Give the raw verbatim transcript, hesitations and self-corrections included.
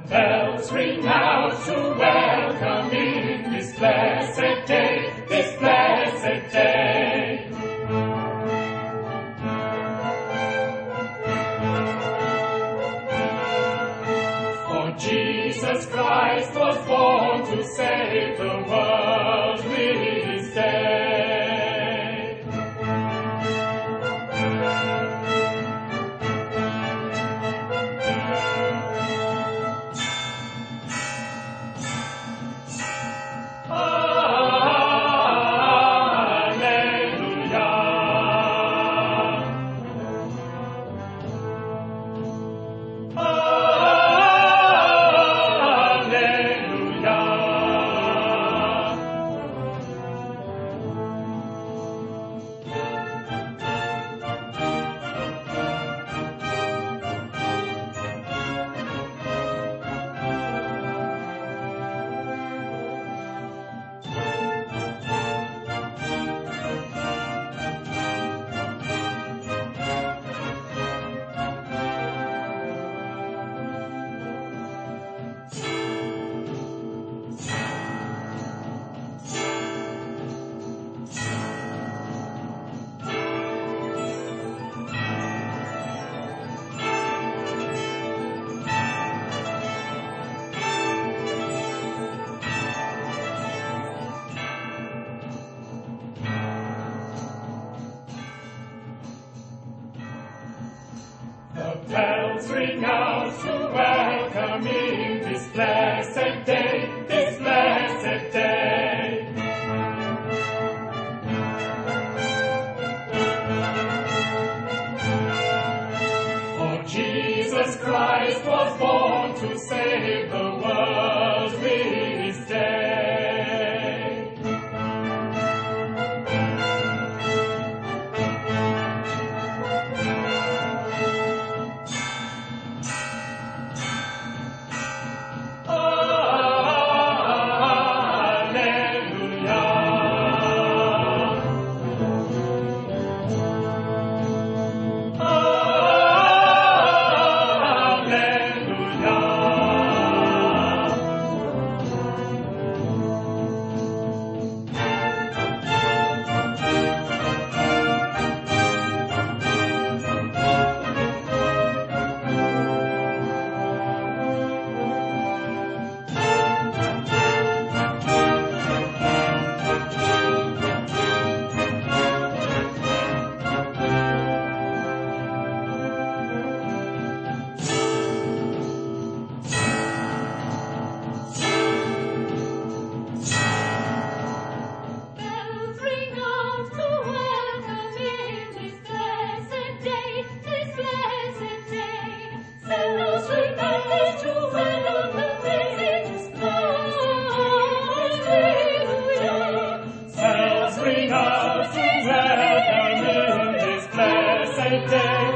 Bells ring out to welcome in this blessed day, this blessed day. For Jesus Christ was born to save the world this day. The bells ring out to welcome in this blessed day, this blessed day. For Jesus Christ was born to save the world this day. Day.